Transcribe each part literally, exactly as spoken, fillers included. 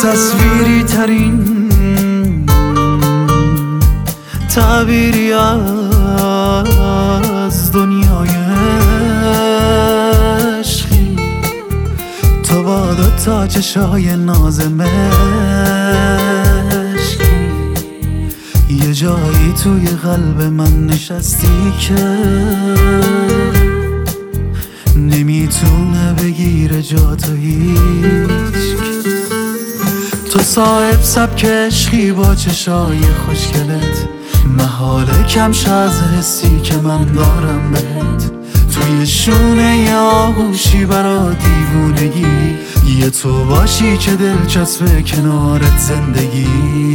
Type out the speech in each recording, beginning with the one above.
تصویری ترین تعبیری از دنیای عشقی، تو با دوتا چشای ناز مشکی یه جایی توی قلب من نشستی که نمیتونه بگیره جاتو هیچ. تو صاحب سبک عشقی با چشای خوشگلت، محاله کمش از حسی که من دارم بهت. توی شونه ی آغوشی برا دیوونگی، یه تو باشی که دلچسبه کنارت زندگی.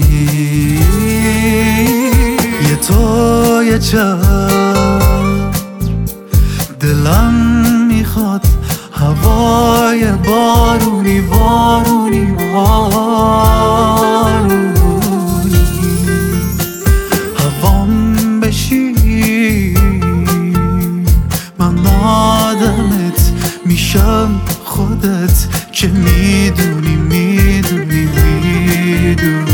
یه تو یه چند دلم میخواد هوای بارونی بارونی بارونی هوام بشی، من آدمت میشم خودت که میدونی میدونی میدونی.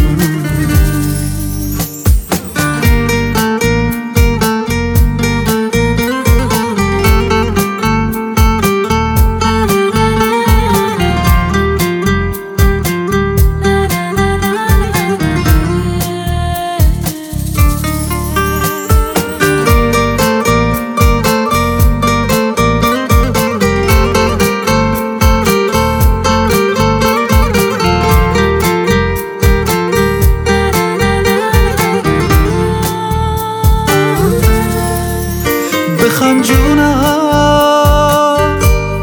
بخند جونم،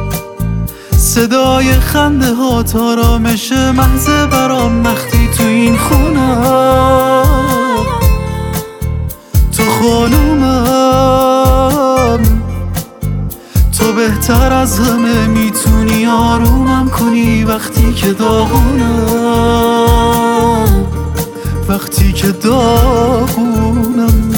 صدای خنده ها آرامش محض برام وقتی تو این خونم. تو خانومم، تو بهتر از همه میتونی آرومم کنی وقتی که داغونم، وقتی که داغونم.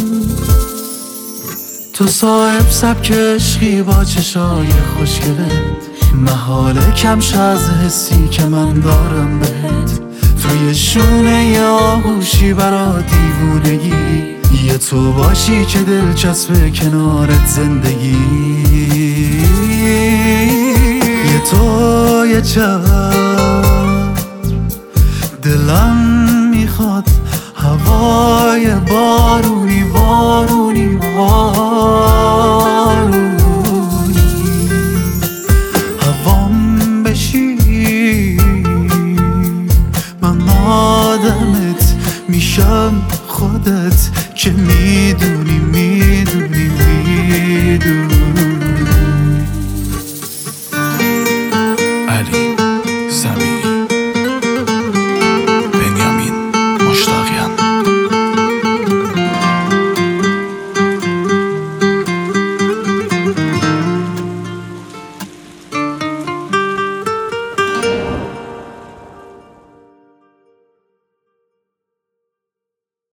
تو صاحب سبک عشقی با چشای خوشگلت، محاله کمش از حسی که من دارم بهت. توی شونه ی آغوشی برا دیوونگی، یه تو باشی که دلچسبه کنارت زندگی. یه تو یه چند دلم میخواد هوای بارونی بارونی بارونی